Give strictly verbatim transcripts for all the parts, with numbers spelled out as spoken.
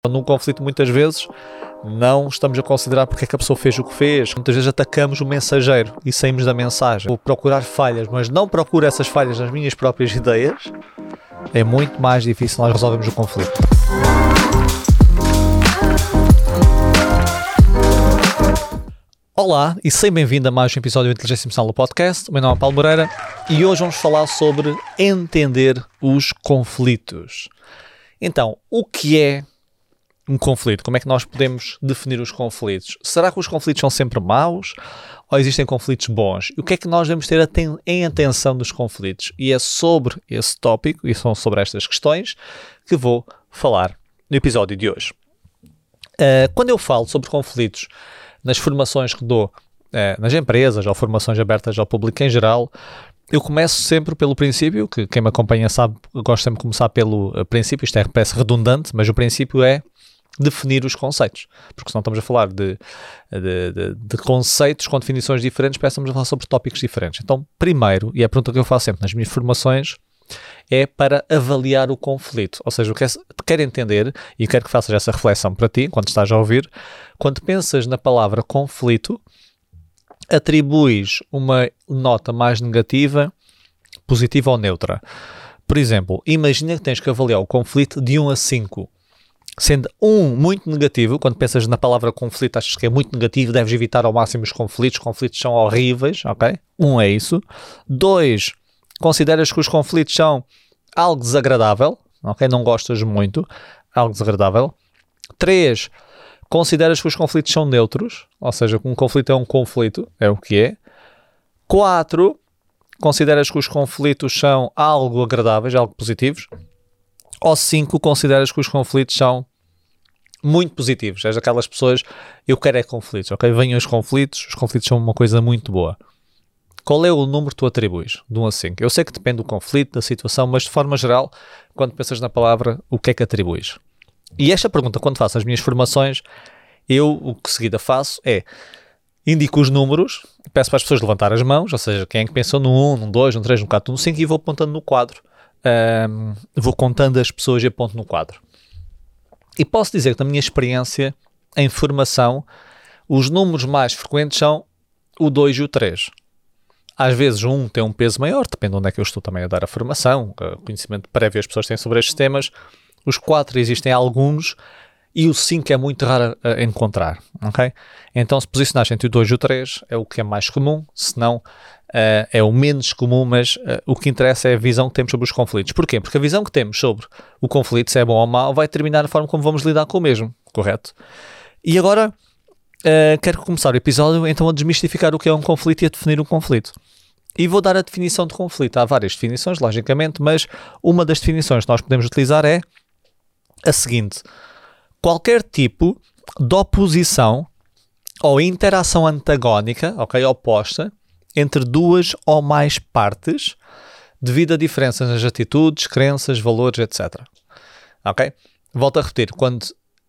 Num conflito, muitas vezes, não estamos a considerar porque é que a pessoa fez o que fez. Muitas vezes atacamos o mensageiro e saímos da mensagem. Vou procurar falhas, mas não procuro essas falhas nas minhas próprias ideias. É muito mais difícil nós resolvermos o conflito. Olá e seja bem-vindo a mais um episódio do Inteligência Emocional do Podcast. O meu nome é Paulo Moreira e hoje vamos falar sobre entender os conflitos. Então, o que é um conflito? Como é que nós podemos definir os conflitos? Será que os conflitos são sempre maus ou existem conflitos bons? E o que é que nós devemos ter aten- em atenção dos conflitos? E é sobre esse tópico e são sobre estas questões que vou falar no episódio de hoje. Uh, quando eu falo sobre conflitos nas formações que dou uh, nas empresas ou formações abertas ao público em geral, eu começo sempre pelo princípio, que quem me acompanha sabe, eu gosto sempre de começar pelo uh, princípio, isto é, parece redundante, mas o princípio é definir os conceitos, porque senão estamos a falar de, de, de, de conceitos com definições diferentes, parece que estamos a falar sobre tópicos diferentes. Então, primeiro, e é a pergunta que eu faço sempre nas minhas formações, é para avaliar o conflito, ou seja, eu quero, quero entender e quero que faças essa reflexão para ti, enquanto estás a ouvir, quando pensas na palavra conflito, atribuis uma nota mais negativa, positiva ou neutra. Por exemplo, imagina que tens que avaliar o conflito de um a cinco, sendo um muito negativo. Quando pensas na palavra conflito, achas que é muito negativo, deves evitar ao máximo os conflitos, os conflitos são horríveis, ok? Um é isso. Dois, consideras que os conflitos são algo desagradável, ok? Não gostas muito, algo desagradável. Três, consideras que os conflitos são neutros, ou seja, um conflito é um conflito, é o que é. Quatro, consideras que os conflitos são algo agradáveis, algo positivos. Ou cinco, consideras que os conflitos são muito positivos. És aquelas pessoas, eu quero é conflitos, ok? Venham os conflitos, os conflitos são uma coisa muito boa. Qual é o número que tu atribuis? De um a cinco. Eu sei que depende do conflito, da situação, mas de forma geral, quando pensas na palavra, o que é que atribuis? E esta pergunta, quando faço as minhas formações, eu o que seguida faço é, indico os números, peço para as pessoas levantar as mãos, ou seja, quem é que pensou no um, no dois, no três, no quatro, no cinco, e vou apontando no quadro. Um, vou contando as pessoas e aponto no quadro. E posso dizer que, na minha experiência em formação, os números mais frequentes são o dois e o três. Às vezes um tem um peso maior, depende de onde é que eu estou também a dar a formação, o conhecimento prévio as pessoas têm sobre estes temas. Os quatro existem alguns e o cinco é muito raro a encontrar, ok? Então, se posicionares entre o dois e o três é o que é mais comum, se não uh, é o menos comum, mas uh, o que interessa é a visão que temos sobre os conflitos. Porquê? Porque a visão que temos sobre o conflito, se é bom ou mau, vai determinar a forma como vamos lidar com o mesmo, correto? E agora, uh, quero começar o episódio então a desmistificar o que é um conflito e a definir um conflito. E vou dar a definição de conflito. Há várias definições, logicamente, mas uma das definições que nós podemos utilizar é a seguinte: qualquer tipo de oposição ou interação antagónica, ok, oposta, entre duas ou mais partes, devido a diferenças nas atitudes, crenças, valores, etcétera. Ok? Volto a repetir, quando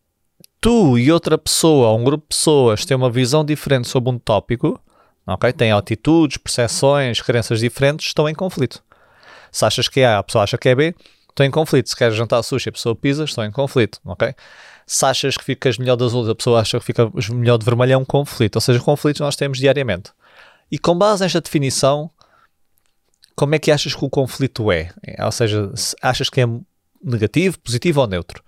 tu e outra pessoa, ou um grupo de pessoas, têm uma visão diferente sobre um tópico, ok, têm atitudes, percepções, crenças diferentes, estão em conflito. Se achas que é A, a pessoa acha que é B, estão em conflito. Se queres jantar sushi e a pessoa pisa, estão em conflito, ok? Se achas que ficas melhor de azul, a pessoa acha que fica melhor de vermelho, é um conflito. Ou seja, conflitos nós temos diariamente. E com base nesta definição, como é que achas que o conflito é? Ou seja, achas que é negativo, positivo ou neutro?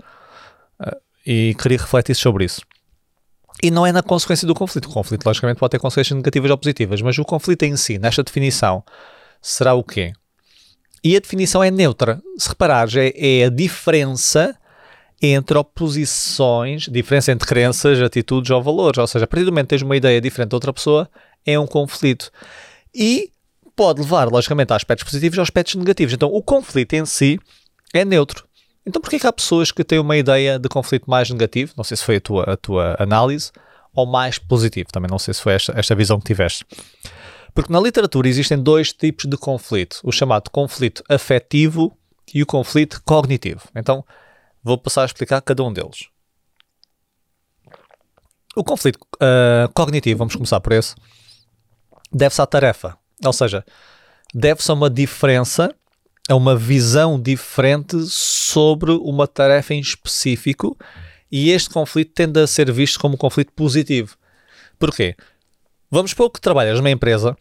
E queria refletir sobre isso. E não é na consequência do conflito. O conflito, logicamente, pode ter consequências negativas ou positivas, mas o conflito em si, nesta definição, será o quê? E a definição é neutra. Se reparares, é, é a diferença entre oposições, diferença entre crenças, atitudes ou valores. Ou seja, a partir do momento que tens uma ideia diferente de outra pessoa, é um conflito. E pode levar, logicamente, a aspectos positivos ou aspectos negativos. Então, o conflito em si é neutro. Então, porquê que há pessoas que têm uma ideia de conflito mais negativo? Não sei se foi a tua, a tua análise, ou mais positivo. Também não sei se foi esta, esta visão que tiveste. Porque na literatura existem dois tipos de conflito. O chamado conflito afetivo e o conflito cognitivo. Então, vou passar a explicar cada um deles. O conflito uh, cognitivo, vamos começar por esse, deve-se à tarefa. Ou seja, deve-se a uma diferença a uma visão diferente sobre uma tarefa em específico E este conflito tende a ser visto como um conflito positivo. Porquê? Vamos supor que trabalhas numa empresa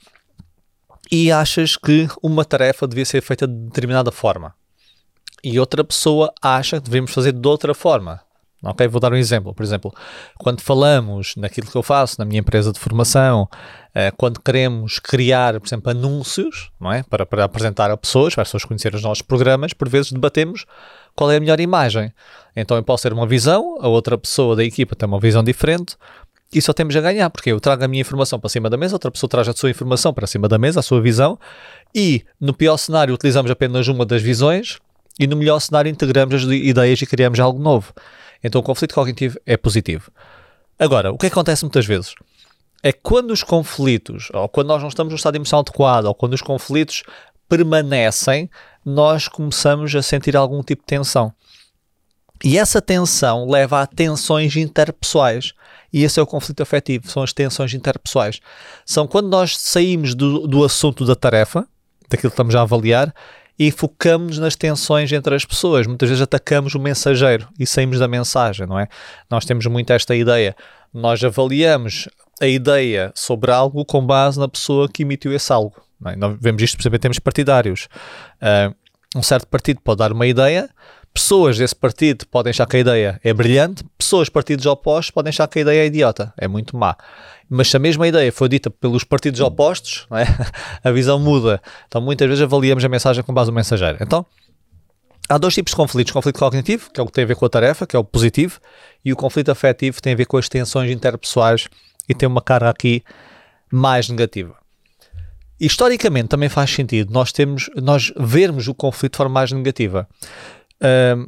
e achas que uma tarefa devia ser feita de determinada forma. E outra pessoa acha que devemos fazer de outra forma. Ok, vou dar um exemplo. Por exemplo, quando falamos naquilo que eu faço na minha empresa de formação, eh, quando queremos criar, por exemplo, anúncios, não é? para, para apresentar a pessoas, para as pessoas conhecerem os nossos programas, por vezes debatemos qual é a melhor imagem. Então eu posso ter uma visão, a outra pessoa da equipa tem uma visão diferente e só temos a ganhar, porque eu trago a minha informação para cima da mesa, outra pessoa traz a sua informação para cima da mesa, a sua visão, e no pior cenário utilizamos apenas uma das visões e no melhor cenário integramos as ideias e criamos algo novo. Então o conflito cognitivo é positivo. Agora, o que acontece muitas vezes é que quando os conflitos, ou quando nós não estamos no estado emocional adequado, ou quando os conflitos permanecem, nós começamos a sentir algum tipo de tensão. E essa tensão leva a tensões interpessoais. E esse é o conflito afetivo, são as tensões interpessoais. São quando nós saímos do, do assunto da tarefa, daquilo que estamos a avaliar, e focamos nas tensões entre as pessoas. Muitas vezes atacamos o mensageiro e saímos da mensagem, não é? Nós temos muito esta ideia. Nós avaliamos a ideia sobre algo com base na pessoa que emitiu esse algo. Não é? Nós vemos isto, por exemplo, em termos partidários. Uh, um certo partido pode dar uma ideia, pessoas desse partido podem achar que a ideia é brilhante, pessoas de partidos opostos podem achar que a ideia é idiota, é muito má. Mas se a mesma ideia foi dita pelos partidos opostos, não é? A visão muda. Então muitas vezes avaliamos a mensagem com base no mensageiro. Então há dois tipos de conflitos. O conflito cognitivo, que é o que tem a ver com a tarefa, que é o positivo, e o conflito afetivo tem a ver com as tensões interpessoais e tem uma carga aqui mais negativa. Historicamente também faz sentido nós, temos, nós vermos o conflito de forma mais negativa. Uh,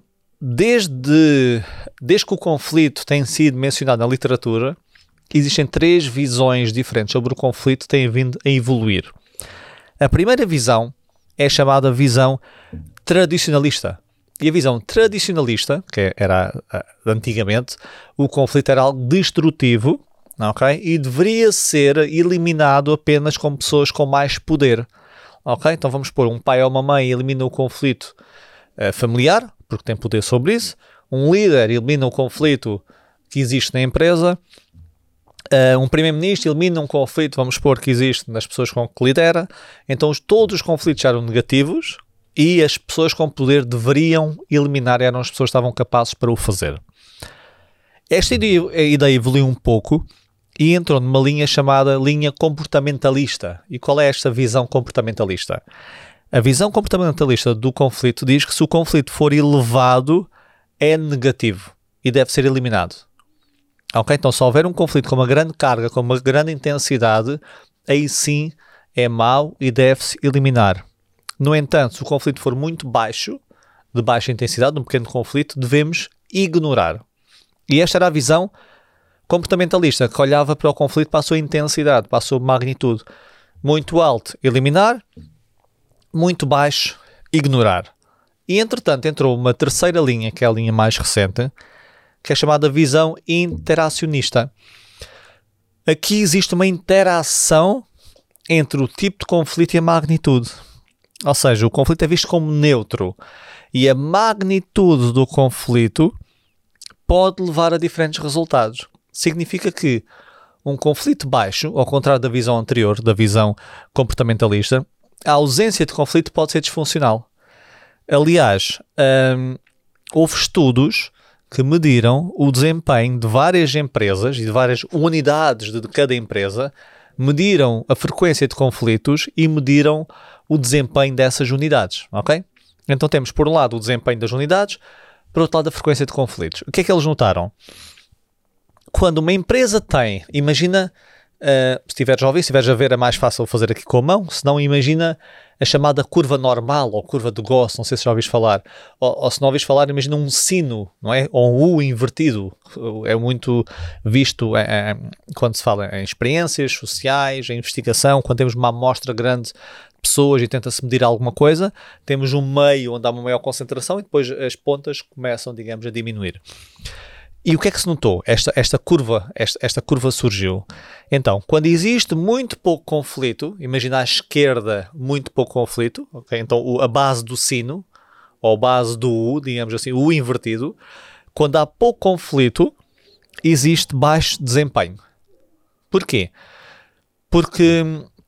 desde, desde que o conflito tem sido mencionado na literatura, existem três visões diferentes sobre o conflito que têm vindo a evoluir. A primeira visão é chamada visão tradicionalista. E a visão tradicionalista, que era uh, antigamente, o conflito era algo destrutivo, okay? E deveria ser eliminado apenas com pessoas com mais poder. Okay? Então vamos pôr um pai ou uma mãe elimina o conflito uh, familiar, porque tem poder sobre isso. Um líder elimina o conflito que existe na empresa. Uh, um primeiro-ministro elimina um conflito, vamos supor, que existe nas pessoas com que lidera. Então os, todos os conflitos eram negativos e as pessoas com poder deveriam eliminar, eram as pessoas que estavam capazes para o fazer. Esta ideia, a ideia evoluiu um pouco e entrou numa linha chamada linha comportamentalista. E qual é esta visão comportamentalista? A visão comportamentalista do conflito diz que se o conflito for elevado, é negativo e deve ser eliminado. Ok? Então, se houver um conflito com uma grande carga, com uma grande intensidade, aí sim é mau e deve-se eliminar. No entanto, se o conflito for muito baixo, de baixa intensidade, um pequeno conflito, devemos ignorar. E esta era a visão comportamentalista, que olhava para o conflito para a sua intensidade, para a sua magnitude. Muito alto, eliminar. Muito baixo, ignorar. E, entretanto, entrou uma terceira linha, que é a linha mais recente, que é chamada visão interacionista. Aqui existe uma interação entre o tipo de conflito e a magnitude. Ou seja, o conflito é visto como neutro e a magnitude do conflito pode levar a diferentes resultados. Significa que um conflito baixo, ao contrário da visão anterior, da visão comportamentalista, a ausência de conflito pode ser disfuncional. Aliás, hum, houve estudos que mediram o desempenho de várias empresas e de várias unidades de cada empresa, mediram a frequência de conflitos e mediram o desempenho dessas unidades, ok? Então temos, por um lado, o desempenho das unidades, por outro lado, a frequência de conflitos. O que é que eles notaram? Quando uma empresa tem, imagina, uh, se estiveres a ouvir, se estiveres a ver, é mais fácil fazer aqui com a mão, se não, imagina a chamada curva normal, ou curva de Gauss, não sei se já ouviste falar, ou, ou se não ouviste falar, imagina um sino, não é? Ou um U invertido, é muito visto é, é, quando se fala em experiências sociais, em investigação, quando temos uma amostra grande de pessoas e tenta-se medir alguma coisa, temos um meio onde há uma maior concentração e depois as pontas começam, digamos, a diminuir. E o que é que se notou? Esta, esta, curva, esta, esta curva surgiu. Então, quando existe muito pouco conflito, imagina à esquerda muito pouco conflito, okay? Então o, a base do sino, ou a base do U, digamos assim, o U invertido, quando há pouco conflito, existe baixo desempenho. Porquê? Porque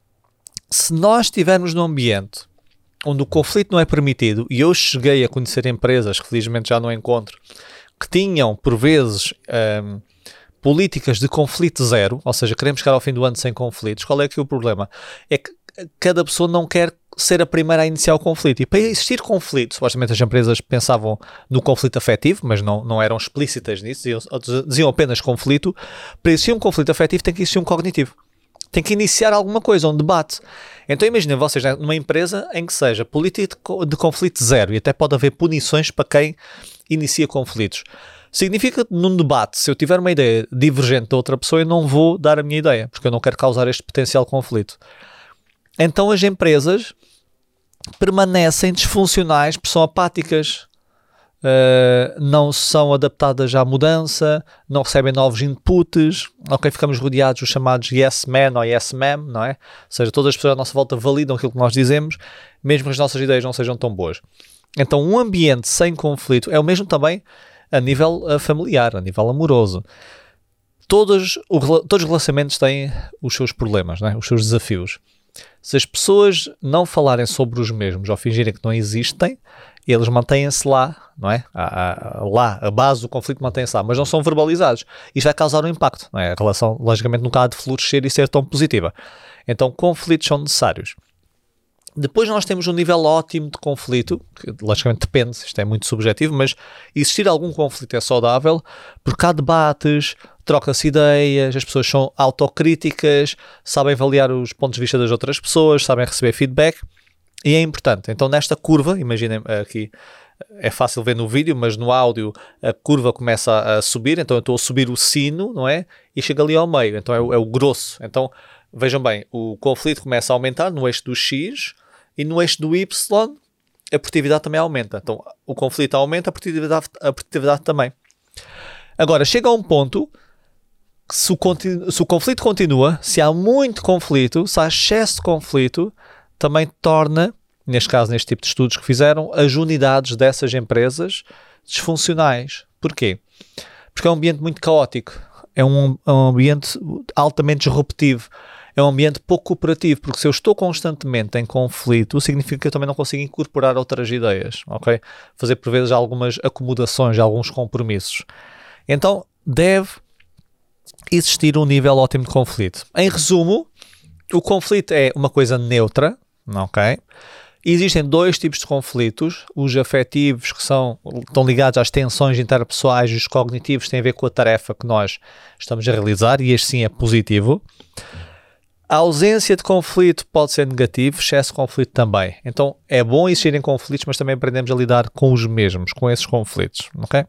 se nós estivermos num ambiente onde o conflito não é permitido, e eu cheguei a conhecer empresas, que felizmente já não encontro, que tinham, por vezes, um, políticas de conflito zero, ou seja, queremos chegar ao fim do ano sem conflitos. Qual é que é o problema? É que cada pessoa não quer ser a primeira a iniciar o conflito. E para existir conflito, supostamente as empresas pensavam no conflito afetivo, mas não, não eram explícitas nisso, diziam, diziam apenas conflito. Para existir um conflito afetivo tem que existir um cognitivo. Tem que iniciar alguma coisa, um debate. Então imaginem vocês numa empresa em que seja política de conflito zero, e até pode haver punições para quem inicia conflitos. Significa que num debate, se eu tiver uma ideia divergente da outra pessoa, eu não vou dar a minha ideia, porque eu não quero causar este potencial conflito. Então as empresas permanecem disfuncionais, porque são apáticas, uh, não são adaptadas à mudança, não recebem novos inputs, ok, ficamos rodeados dos chamados yes man ou yes ma'am, não é? Ou seja, todas as pessoas à nossa volta validam aquilo que nós dizemos, mesmo que as nossas ideias não sejam tão boas. Então um ambiente sem conflito é o mesmo também a nível uh, familiar, a nível amoroso. Todos, o, todos os relacionamentos têm os seus problemas, não é? Os seus desafios. Se as pessoas não falarem sobre os mesmos ou fingirem que não existem, eles mantêm-se lá, não é? A, a, lá, a base do conflito mantém-se lá, mas não são verbalizados. Isto vai causar um impacto, não é? A relação, logicamente, nunca há de florescer e ser tão positiva. Então, conflitos são necessários. Depois nós temos um nível ótimo de conflito, que logicamente depende, isto é muito subjetivo, mas existir algum conflito é saudável, porque há debates, troca-se ideias, as pessoas são autocríticas, sabem avaliar os pontos de vista das outras pessoas, sabem receber feedback, e é importante. Então nesta curva, imaginem aqui, é fácil ver no vídeo, mas no áudio a curva começa a, a subir, então eu estou a subir o sino, não é? E chega ali ao meio, então é o, é o grosso. Então vejam bem, o conflito começa a aumentar no eixo do X, e no eixo do Y, a produtividade também aumenta. Então, o conflito aumenta, a produtividade, a produtividade também. Agora, chega a um ponto que se o, continu, se o conflito continua, se há muito conflito, se há excesso de conflito, também torna, neste caso, neste tipo de estudos que fizeram, as unidades dessas empresas disfuncionais. Porquê? Porque é um ambiente muito caótico. É um, é um ambiente altamente disruptivo. É um ambiente pouco cooperativo, porque se eu estou constantemente em conflito, significa que eu também não consigo incorporar outras ideias, ok? Fazer por vezes algumas acomodações, alguns compromissos. Então, deve existir um nível ótimo de conflito. Em resumo, o conflito é uma coisa neutra, ok? Existem dois tipos de conflitos, os afetivos, que são, estão ligados às tensões interpessoais, e os cognitivos têm a ver com a tarefa que nós estamos a realizar, e este sim é positivo. A ausência de conflito pode ser negativo, excesso de conflito também. Então é bom existirem conflitos, mas também aprendemos a lidar com os mesmos, com esses conflitos, ok?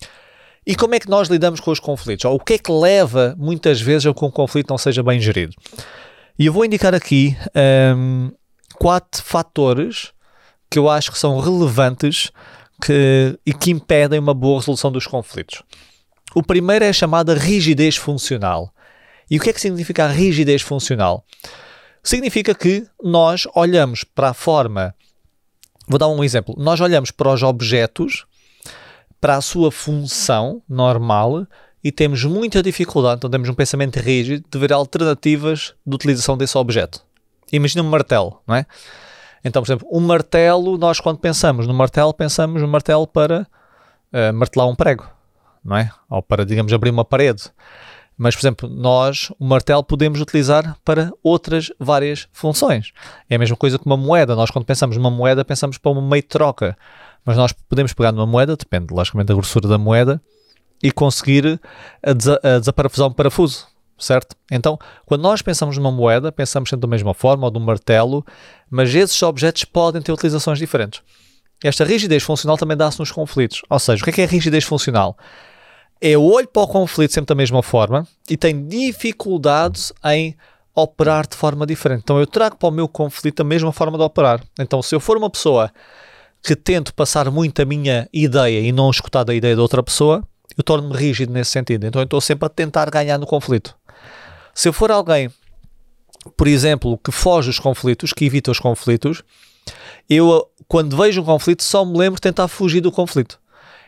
E como é que nós lidamos com os conflitos? Ou o que é que leva muitas vezes a que um conflito não seja bem gerido? E eu vou indicar aqui um, quatro fatores que eu acho que são relevantes que, e que impedem uma boa resolução dos conflitos. O primeiro é a chamada rigidez funcional. E o que é que significa a rigidez funcional? Significa que nós olhamos para a forma... Vou dar um exemplo. Nós olhamos para os objetos, para a sua função normal, e temos muita dificuldade, então temos um pensamento rígido, de ver alternativas de utilização desse objeto. Imagina um martelo, não é? Então, por exemplo, um martelo, nós quando pensamos no martelo, pensamos no martelo para uh, martelar um prego, não é? Ou para, digamos, abrir uma parede. Mas, por exemplo, nós, o martelo, podemos utilizar para outras várias funções. É a mesma coisa que uma moeda. Nós, quando pensamos numa moeda, pensamos para uma meio de troca. Mas nós podemos pegar numa moeda, depende, logicamente, da grossura da moeda, e conseguir a, desa- a desaparafusar um parafuso, certo? Então, quando nós pensamos numa moeda, pensamos sempre da mesma forma, ou de um martelo, mas esses objetos podem ter utilizações diferentes. Esta rigidez funcional também dá-se nos conflitos. Ou seja, o que é que é rigidez funcional? Eu olho para o conflito sempre da mesma forma e tenho dificuldades em operar de forma diferente. Então eu trago para o meu conflito a mesma forma de operar. Então se eu for uma pessoa que tento passar muito a minha ideia e não escutar da ideia de outra pessoa, eu torno-me rígido nesse sentido. Então eu estou sempre a tentar ganhar no conflito. Se eu for alguém, por exemplo, que foge dos conflitos, que evita os conflitos, eu, quando vejo um conflito, só me lembro de tentar fugir do conflito.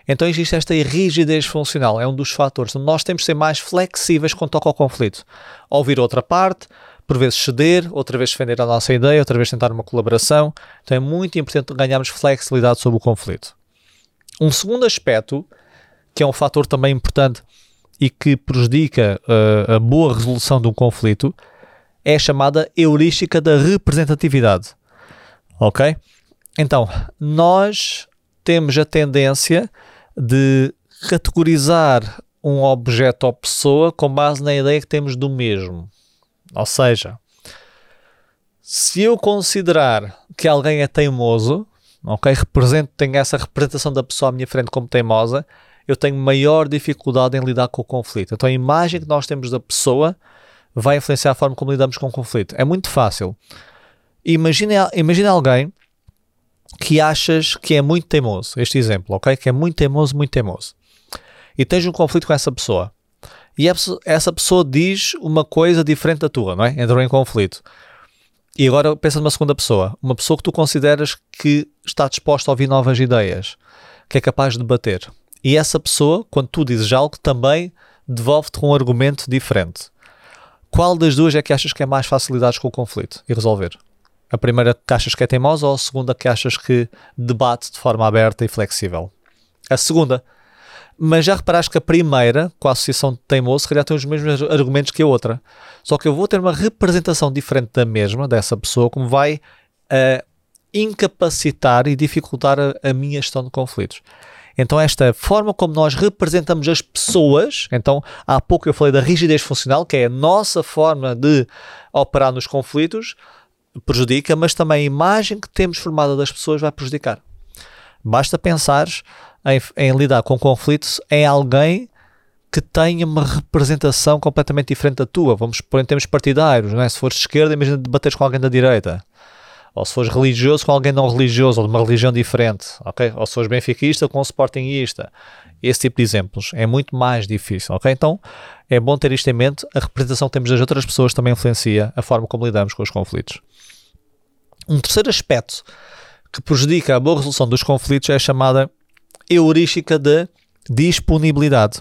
Então existe esta rigidez funcional, é um dos fatores. Então, nós temos de ser mais flexíveis quando toca ao conflito. Ouvir outra parte, por vezes ceder, outra vez defender a nossa ideia, outra vez tentar uma colaboração. Então é muito importante ganharmos flexibilidade sobre o conflito. Um segundo aspecto, que é um fator também importante e que prejudica uh, a boa resolução de um conflito, é a chamada heurística da representatividade. Ok? Então, nós temos a tendência de categorizar um objeto ou pessoa com base na ideia que temos do mesmo. Ou seja, se eu considerar que alguém é teimoso, ok, represento, tenho essa representação da pessoa à minha frente como teimosa, eu tenho maior dificuldade em lidar com o conflito. Então a imagem que nós temos da pessoa vai influenciar a forma como lidamos com o conflito. É muito fácil. Imagina, imagina alguém que achas que é muito teimoso. Este exemplo, ok? Que é muito teimoso, muito teimoso. E tens um conflito com essa pessoa. E essa pessoa diz uma coisa diferente da tua, não é? Entrou em conflito. E agora pensa numa segunda pessoa. Uma pessoa que tu consideras que está disposta a ouvir novas ideias. Que é capaz de debater. E essa pessoa, quando tu dizes algo, também devolve-te com um argumento diferente. Qual das duas é que achas que é mais fácil lidar com o conflito e resolver? A primeira que achas que é teimosa ou a segunda que achas que debate de forma aberta e flexível? A segunda. Mas já reparaste que a primeira, com a associação de teimoso, se calhar tem os mesmos argumentos que a outra. Só que eu vou ter uma representação diferente da mesma, dessa pessoa, como vai uh, incapacitar e dificultar a, a minha gestão de conflitos. Então esta forma como nós representamos as pessoas, então há pouco eu falei da rigidez funcional, que é a nossa forma de operar nos conflitos, prejudica, mas também a imagem que temos formada das pessoas vai prejudicar. Basta pensares em, em lidar com conflitos em alguém que tenha uma representação completamente diferente da tua. Vamos pôr em termos partidários, não é? Se fores de esquerda, imagina debateres com alguém da direita. Ou se fores religioso com alguém não religioso, ou de uma religião diferente, ok? Ou se fores benfiquista com um sportinguista. Esse tipo de exemplos é muito mais difícil, ok? Então é bom ter isto em mente. A representação que temos das outras pessoas também influencia a forma como lidamos com os conflitos. Um terceiro aspecto que prejudica a boa resolução dos conflitos é a chamada heurística da disponibilidade.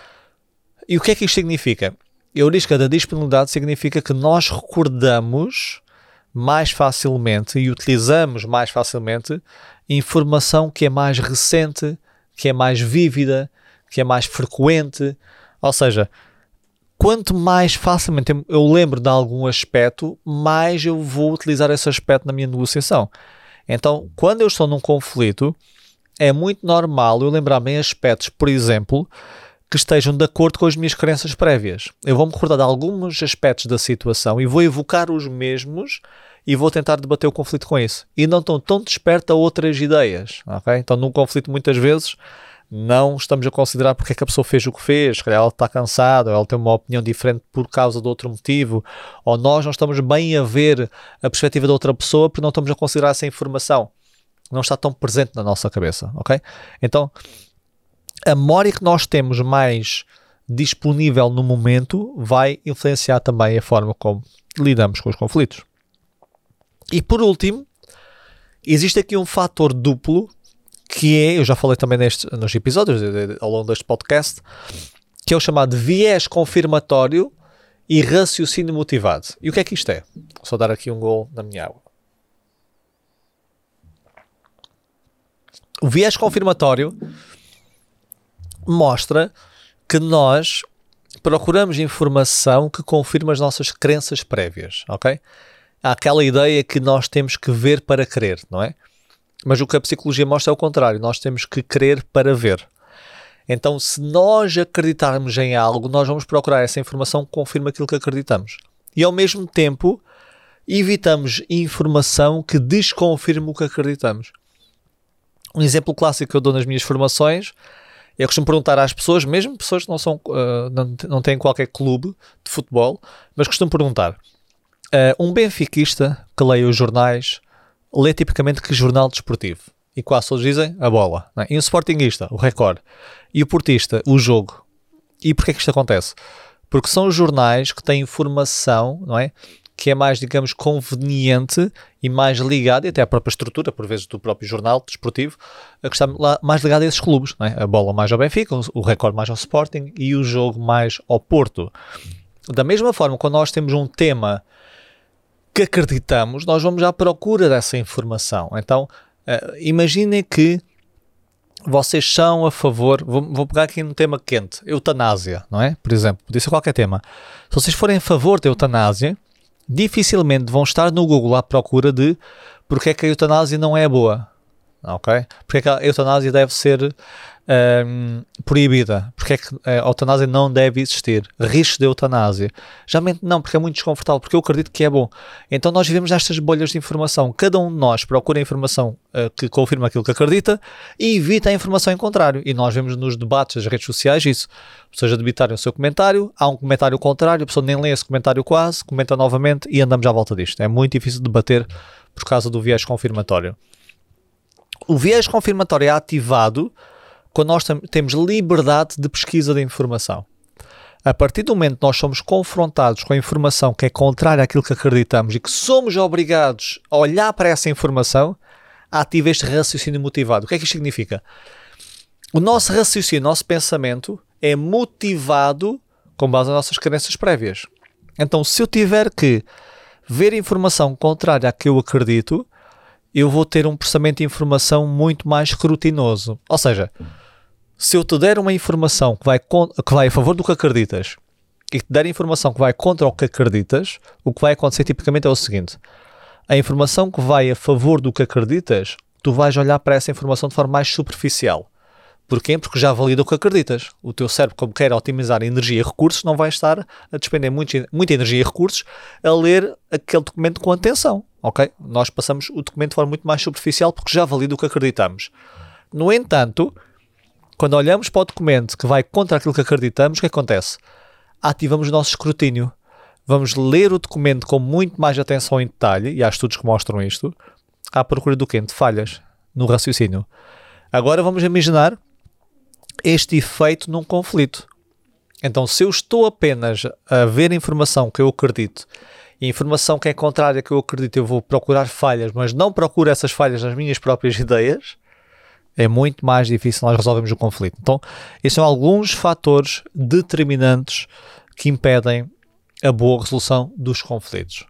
E o que é que isto significa? Heurística da disponibilidade significa que nós recordamos mais facilmente e utilizamos mais facilmente informação que é mais recente, que é mais vívida, que é mais frequente. Ou seja, quanto mais facilmente eu lembro de algum aspecto, mais eu vou utilizar esse aspecto na minha negociação. Então, quando eu estou num conflito, é muito normal eu lembrar-me em aspectos, por exemplo, que estejam de acordo com as minhas crenças prévias. Eu vou-me recordar de alguns aspectos da situação e vou evocar os mesmos e vou tentar debater o conflito com isso. E não estou tão desperto a outras ideias. Okay? Então, num conflito, muitas vezes, não estamos a considerar porque é que a pessoa fez o que fez. Se calhar ela está cansada, ou ela tem uma opinião diferente por causa de outro motivo, ou nós não estamos bem a ver a perspectiva da outra pessoa porque não estamos a considerar essa informação. Não está tão presente na nossa cabeça. Okay? Então, a memória que nós temos mais disponível no momento vai influenciar também a forma como lidamos com os conflitos. E por último, existe aqui um fator duplo que é, eu já falei também neste, nos episódios ao longo deste podcast, que é o chamado viés confirmatório e raciocínio motivado. E o que é que isto é? Vou só dar aqui um golo na minha água. O viés confirmatório mostra que nós procuramos informação que confirma as nossas crenças prévias, ok? Há aquela ideia que nós temos que ver para crer, não é? Mas o que a psicologia mostra é o contrário, nós temos que crer para ver. Então, se nós acreditarmos em algo, nós vamos procurar essa informação que confirma aquilo que acreditamos. E ao mesmo tempo, evitamos informação que desconfirma o que acreditamos. Um exemplo clássico que eu dou nas minhas formações, eu costumo perguntar às pessoas, mesmo pessoas que não, são, uh, não, não têm qualquer clube de futebol, mas costumo perguntar, uh, um benfiquista que leia os jornais, lê tipicamente que jornal desportivo? E quase todos dizem a Bola. Não é? E um sportinguista, o Record. E o portista, o Jogo. E porquê é que isto acontece? Porque são os jornais que têm informação, não é? que é mais, digamos, conveniente e mais ligado, e até à própria estrutura, por vezes, do próprio jornal desportivo, a que está lá mais ligado a esses clubes, não é? A bola mais ao Benfica, o Record mais ao Sporting e o jogo mais ao Porto. Da mesma forma, quando nós temos um tema que acreditamos, nós vamos à procura dessa informação. Então, uh, imaginem que vocês são a favor, vou, vou pegar aqui num tema quente, eutanásia, não é? Por exemplo, podia ser qualquer tema. Se vocês forem a favor da eutanásia, dificilmente vão estar no Google à procura de porque é que a eutanásia não é boa, ok? Porque é que a eutanásia deve ser um, proibida, porque é que a eutanásia não deve existir, risco de eutanásia. Geralmente não, porque é muito desconfortável, porque eu acredito que é bom. Então nós vivemos nestas bolhas de informação, cada um de nós procura a informação uh, que confirma aquilo que acredita e evita a informação em contrário, e nós vemos nos debates das redes sociais isso, ou seja, debitarem o seu comentário, há um comentário contrário, a pessoa nem lê esse comentário quase, comenta novamente e andamos à volta disto. É muito difícil debater por causa do viés confirmatório. O viés confirmatório é ativado quando nós tem, temos liberdade de pesquisa da informação. A partir do momento que nós somos confrontados com a informação que é contrária àquilo que acreditamos e que somos obrigados a olhar para essa informação, ativa este raciocínio motivado. O que é que isto significa? O nosso raciocínio, o nosso pensamento é motivado com base nas nossas crenças prévias. Então, se eu tiver que ver informação contrária à que eu acredito, eu vou ter um processamento de informação muito mais escrutinoso. Ou seja, se eu te der uma informação que vai, que vai a favor do que acreditas e te der informação que vai contra o que acreditas, o que vai acontecer tipicamente é o seguinte: a informação que vai a favor do que acreditas, tu vais olhar para essa informação de forma mais superficial. Porquê? Porque já valida o que acreditas. O teu cérebro, como quer otimizar energia e recursos, não vai estar a despender muito, muita energia e recursos a ler aquele documento com atenção. Ok? Nós passamos o documento de forma muito mais superficial porque já valida o que acreditamos. No entanto, quando olhamos para o documento que vai contra aquilo que acreditamos, o que acontece? Ativamos o nosso escrutínio. Vamos ler o documento com muito mais atenção em detalhe, e há estudos que mostram isto, à procura do quê? De falhas no raciocínio. Agora vamos imaginar este efeito num conflito. Então, se eu estou apenas a ver informação que eu acredito e informação que é contrária que eu acredito, eu vou procurar falhas, mas não procuro essas falhas nas minhas próprias ideias, é muito mais difícil nós resolvermos o conflito. Então, esses são alguns fatores determinantes que impedem a boa resolução dos conflitos.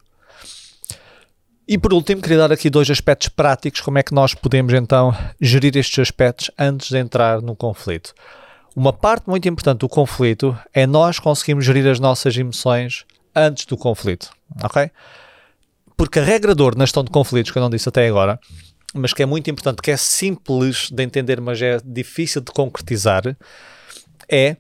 E por último, queria dar aqui dois aspectos práticos, como é que nós podemos então gerir estes aspectos antes de entrar no conflito. Uma parte muito importante do conflito é nós conseguirmos gerir as nossas emoções antes do conflito, ok? Porque a regra de ouro na gestão de conflitos, que eu não disse até agora, mas que é muito importante, que é simples de entender, mas é difícil de concretizar, é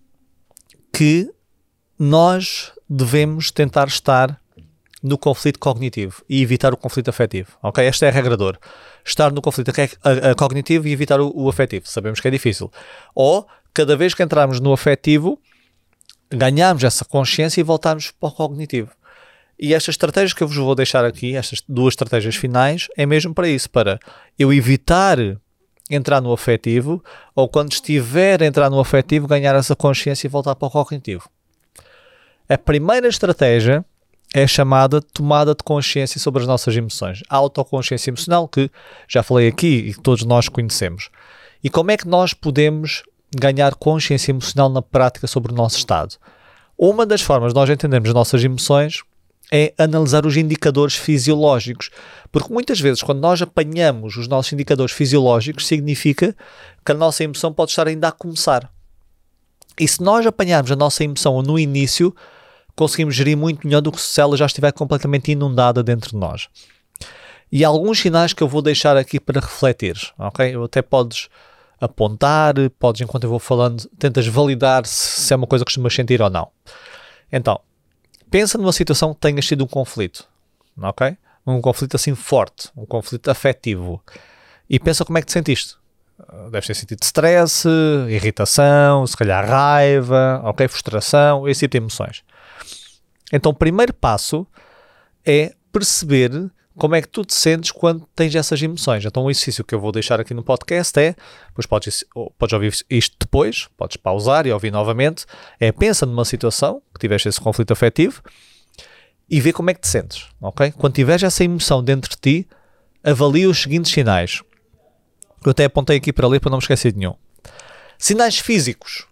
que nós devemos tentar estar no conflito cognitivo e evitar o conflito afetivo, ok? Esta é a regra de ouro. Estar no conflito a, a, a cognitivo e evitar o, o afetivo. Sabemos que é difícil. Ou, cada vez que entrarmos no afetivo, ganharmos essa consciência e voltarmos para o cognitivo. E estas estratégias que eu vos vou deixar aqui, estas duas estratégias finais, é mesmo para isso, para eu evitar entrar no afetivo, ou quando estiver a entrar no afetivo, ganhar essa consciência e voltar para o cognitivo. A primeira estratégia é chamada tomada de consciência sobre as nossas emoções. A autoconsciência emocional, que já falei aqui e que todos nós conhecemos. E como é que nós podemos ganhar consciência emocional na prática sobre o nosso estado? Uma das formas de nós entendermos as nossas emoções é analisar os indicadores fisiológicos. Porque muitas vezes, quando nós apanhamos os nossos indicadores fisiológicos, significa que a nossa emoção pode estar ainda a começar. E se nós apanharmos a nossa emoção no início, conseguimos gerir muito melhor do que se ela já estiver completamente inundada dentro de nós. E há alguns sinais que eu vou deixar aqui para refletir, ok? Eu até podes apontar, podes, enquanto eu vou falando, tentas validar se, se é uma coisa que costumas sentir ou não. Então, pensa numa situação que tenhas tido um conflito, ok? Um conflito assim forte, um conflito afetivo. E pensa como é que te sentiste. Deves ter sentido stress, irritação, se calhar raiva, ok? Frustração, esse tipo de emoções. Então, o primeiro passo é perceber como é que tu te sentes quando tens essas emoções. Então, o exercício que eu vou deixar aqui no podcast é, depois podes, podes ouvir isto depois, podes pausar e ouvir novamente, é pensa numa situação que tiveste esse conflito afetivo e vê como é que te sentes, ok? Quando tiveres essa emoção dentro de ti, avalia os seguintes sinais. Eu até apontei aqui para ler para não me esquecer de nenhum. Sinais físicos.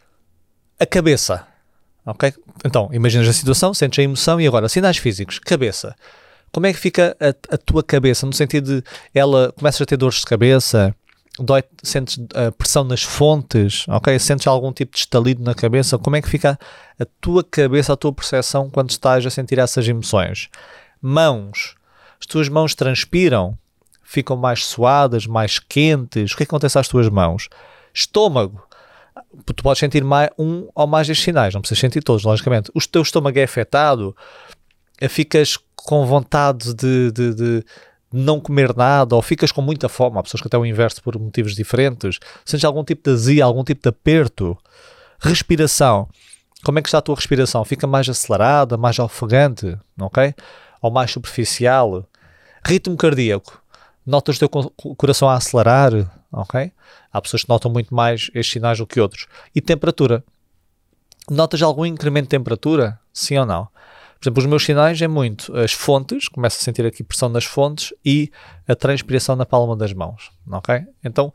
A cabeça, ok? Então, imaginas a situação, sentes a emoção e agora, sinais físicos. Cabeça. Como é que fica a, a tua cabeça? No sentido de, ela começas a ter dores de cabeça, dói, sentes a pressão nas fontes, ok? Sentes algum tipo de estalido na cabeça? Como é que fica a tua cabeça, a tua percepção quando estás a sentir essas emoções? Mãos. As tuas mãos transpiram, ficam mais suadas, mais quentes. O que é que acontece às tuas mãos? Estômago. Tu podes sentir mais, um ou mais destes sinais, não precisas sentir todos, logicamente. O teu estômago é afetado, ficas com vontade de, de, de não comer nada, ou ficas com muita fome. Há pessoas que até o inverso por motivos diferentes. Sentes algum tipo de azia, algum tipo de aperto. Respiração. Como é que está a tua respiração? Fica mais acelerada, mais ofegante, ok? Ou mais superficial. Ritmo cardíaco. Notas o teu coração a acelerar, ok? Há pessoas que notam muito mais estes sinais do que outros. E temperatura. Notas algum incremento de temperatura? Sim ou não? Por exemplo, os meus sinais é muito as fontes, começo a sentir aqui pressão nas fontes e a transpiração na palma das mãos, ok? Então,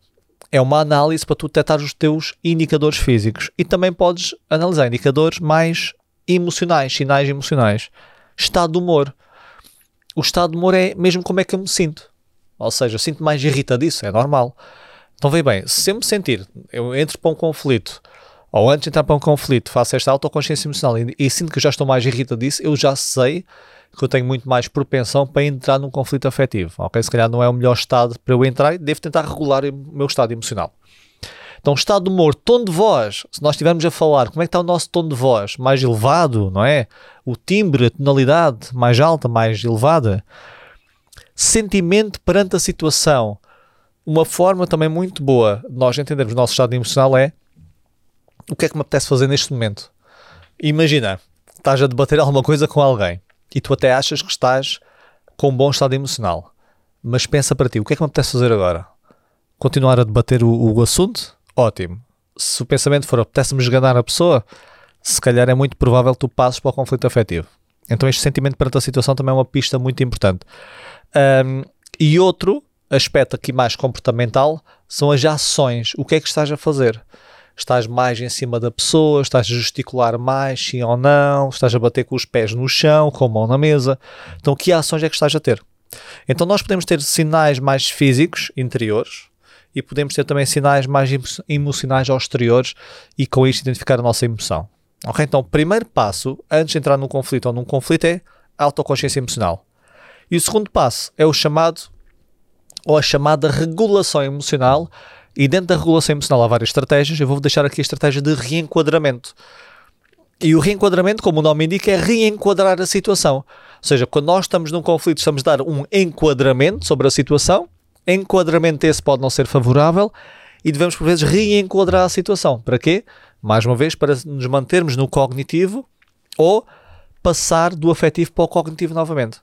é uma análise para tu detectar os teus indicadores físicos e também podes analisar indicadores mais emocionais, sinais emocionais. Estado de humor. O estado de humor é mesmo como é que eu me sinto. Ou seja, eu sinto mais irritadiço, é normal. Então, vê bem, se eu me sentir, eu entro para um conflito, ou antes de entrar para um conflito, faço esta autoconsciência emocional e, e sinto que já estou mais irritadiço, eu já sei que eu tenho muito mais propensão para entrar num conflito afetivo, ok? Se calhar não é o melhor estado para eu entrar e devo tentar regular o meu estado emocional. Então, estado de humor, tom de voz, se nós estivermos a falar, como é que está o nosso tom de voz? Mais elevado, não é? O timbre, a tonalidade, mais alta, mais elevada. Sentimento perante a situação. Uma forma também muito boa de nós entendermos o nosso estado emocional é o que é que me apetece fazer neste momento. Imagina, estás a debater alguma coisa com alguém e tu até achas que estás com um bom estado emocional, mas pensa para ti, o que é que me apetece fazer agora? Continuar a debater o, o assunto? Ótimo. Se o pensamento for apetece-me esganar a pessoa, se calhar é muito provável que tu passes para o conflito afetivo. Então este sentimento perante a situação também é uma pista muito importante. Um, e outro aspecto aqui mais comportamental são as ações. O que é que estás a fazer? Estás mais em cima da pessoa, estás a gesticular mais, sim ou não, estás a bater com os pés no chão, com a mão na mesa. Então, que ações é que estás a ter? Então, nós podemos ter sinais mais físicos, interiores, e podemos ter também sinais mais emocionais aos exteriores e com isto identificar a nossa emoção. Ok? Então, o primeiro passo, antes de entrar num conflito ou num conflito, é a autoconsciência emocional. E o segundo passo é o chamado, ou a chamada regulação emocional. E dentro da regulação emocional há várias estratégias. Eu vou deixar aqui a estratégia de reenquadramento. E o reenquadramento, como o nome indica, é reenquadrar a situação. Ou seja, quando nós estamos num conflito, estamos a dar um enquadramento sobre a situação. Enquadramento esse pode não ser favorável e devemos, por vezes, reenquadrar a situação. Para quê? Mais uma vez, para nos mantermos no cognitivo ou passar do afetivo para o cognitivo novamente.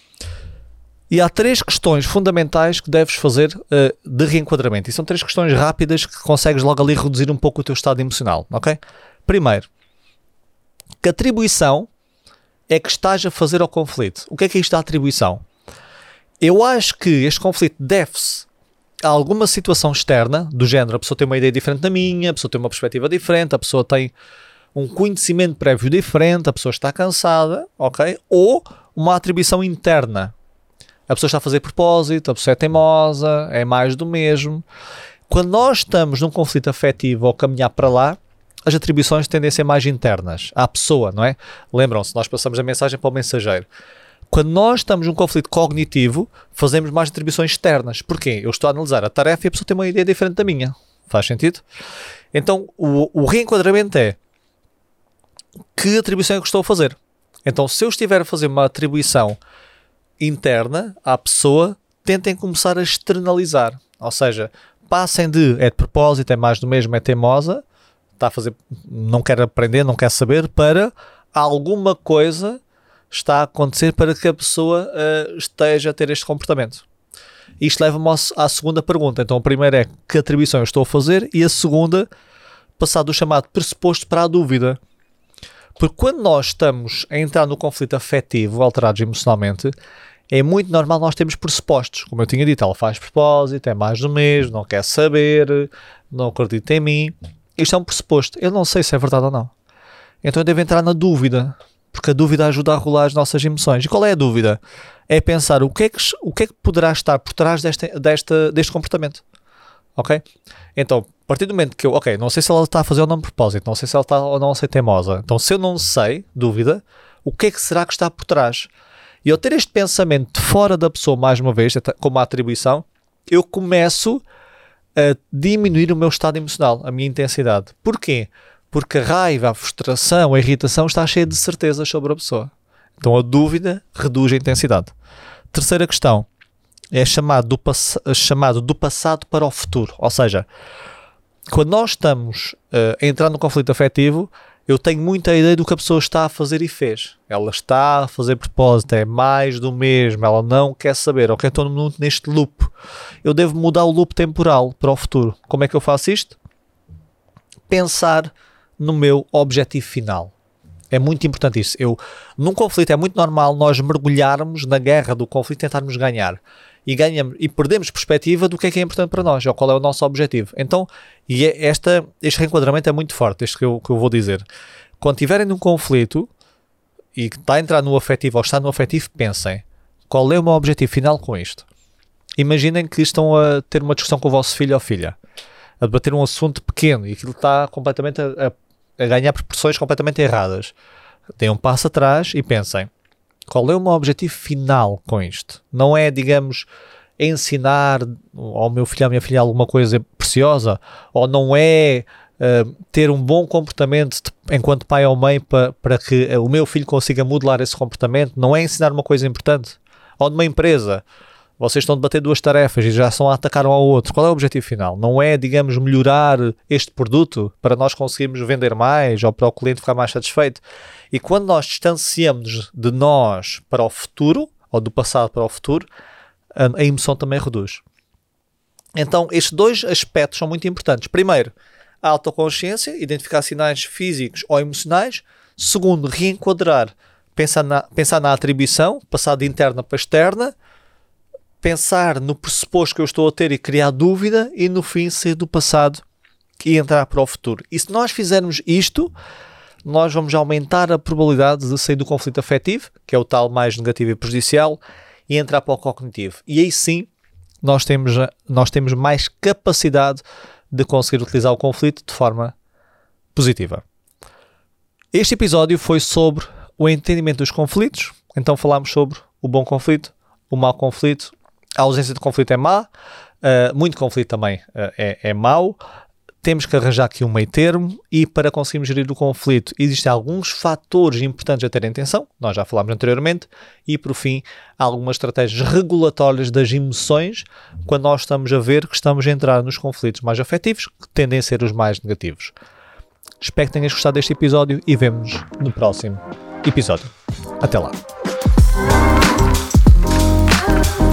E há três questões fundamentais que deves fazer uh, de reenquadramento. E são três questões rápidas que consegues logo ali reduzir um pouco o teu estado emocional. Ok? Primeiro, que atribuição é que estás a fazer ao conflito? O que é que é isto da atribuição? Eu acho que este conflito deve-se a alguma situação externa, do género, a pessoa tem uma ideia diferente da minha, a pessoa tem uma perspectiva diferente, a pessoa tem um conhecimento prévio diferente, a pessoa está cansada, ok? Ou uma atribuição interna. A pessoa está a fazer propósito, a pessoa é teimosa, é mais do mesmo. Quando nós estamos num conflito afetivo ou caminhar para lá, as atribuições tendem a ser mais internas à pessoa, não é? Lembram-se, nós passamos a mensagem para o mensageiro. Quando nós estamos num conflito cognitivo, fazemos mais atribuições externas. Porquê? Eu estou a analisar a tarefa e a pessoa tem uma ideia diferente da minha. Faz sentido? Então, o, o reenquadramento é que atribuição é que estou a fazer? Então, se eu estiver a fazer uma atribuição interna à pessoa, tentem começar a externalizar. Ou seja, passem de é de propósito, é mais do mesmo, é teimosa, está a fazer, não quer aprender, não quer saber, para alguma coisa está a acontecer para que a pessoa uh, esteja a ter este comportamento. Isto leva-me à segunda pergunta. Então a primeira é que atribuição eu estou a fazer e a segunda, passar do chamado pressuposto para a dúvida. Porque quando nós estamos a entrar no conflito afetivo, alterados emocionalmente, é muito normal nós termos pressupostos. Como eu tinha dito, ela faz propósito, é mais do mesmo, não quer saber, não acredita em mim. Isto é um pressuposto. Eu não sei se é verdade ou não. Então eu devo entrar na dúvida, porque a dúvida ajuda a regular as nossas emoções. E qual é a dúvida? É pensar o que é que, o que, é que poderá estar por trás desta, desta, deste comportamento. Ok? Então, a partir do momento que eu, ok, não sei se ela está a fazer ou não de propósito, não sei se ela está ou não a ser teimosa. Então, se eu não sei, dúvida, o que é que será que está por trás? E eu ter este pensamento de fora da pessoa, mais uma vez, como a atribuição, eu começo a diminuir o meu estado emocional, a minha intensidade. Porquê? Porque a raiva, a frustração, a irritação está cheia de certezas sobre a pessoa. Então a dúvida reduz a intensidade. Terceira questão é chamado do, pass- chamado do passado para o futuro. Ou seja, quando nós estamos uh, a entrar no conflito afetivo, eu tenho muita ideia do que a pessoa está a fazer e fez. Ela está a fazer propósito, é mais do mesmo, ela não quer saber. Ok, estou neste loop. Eu devo mudar o loop temporal para o futuro. Como é que eu faço isto? Pensar no meu objetivo final. É muito importante isso. Eu, num conflito é muito normal nós mergulharmos na guerra do conflito e tentarmos ganhar. E, ganhamos, e perdemos perspectiva do que é que é importante para nós, ou qual é o nosso objetivo. Então, e é esta, este reenquadramento é muito forte, este que eu, que eu vou dizer. Quando estiverem num conflito e que está a entrar no afetivo ou está no afetivo, pensem, qual é o meu objetivo final com isto? Imaginem que estão a ter uma discussão com o vosso filho ou filha, a debater um assunto pequeno e aquilo está completamente a, a, a ganhar proporções completamente erradas. Deem um passo atrás e pensem, qual é o meu objetivo final com isto? Não é, digamos, ensinar ao meu filho ou à minha filha alguma coisa preciosa, ou não é uh, ter um bom comportamento de, enquanto pai ou mãe pa, para que uh, o meu filho consiga modelar esse comportamento, não é ensinar uma coisa importante. Ou numa empresa, vocês estão a debater duas tarefas e já são a atacar um ao outro. Qual é o objetivo final? Não é, digamos, melhorar este produto para nós conseguirmos vender mais ou para o cliente ficar mais satisfeito. E quando nós distanciamos de nós para o futuro, ou do passado para o futuro, a, a emoção também reduz. Então, estes dois aspectos são muito importantes. Primeiro, a autoconsciência, identificar sinais físicos ou emocionais. Segundo, reenquadrar, pensar na, pensar na atribuição, passar de interna para externa, pensar no pressuposto que eu estou a ter e criar dúvida, e no fim sair do passado e entrar para o futuro. E se nós fizermos isto, nós vamos aumentar a probabilidade de sair do conflito afetivo, que é o tal mais negativo e prejudicial, e entrar para o cognitivo. E aí sim, nós temos, nós temos mais capacidade de conseguir utilizar o conflito de forma positiva. Este episódio foi sobre o entendimento dos conflitos. Então falámos sobre o bom conflito, o mau conflito. A ausência de conflito é má, uh, muito conflito também uh, é, é mau. Temos que arranjar aqui um meio termo, e para conseguirmos gerir o conflito existem alguns fatores importantes a ter em atenção, nós já falámos anteriormente, e por fim algumas estratégias regulatórias das emoções quando nós estamos a ver que estamos a entrar nos conflitos mais afetivos, que tendem a ser os mais negativos. Espero que tenhas gostado deste episódio e vemo-nos no próximo episódio. Até lá!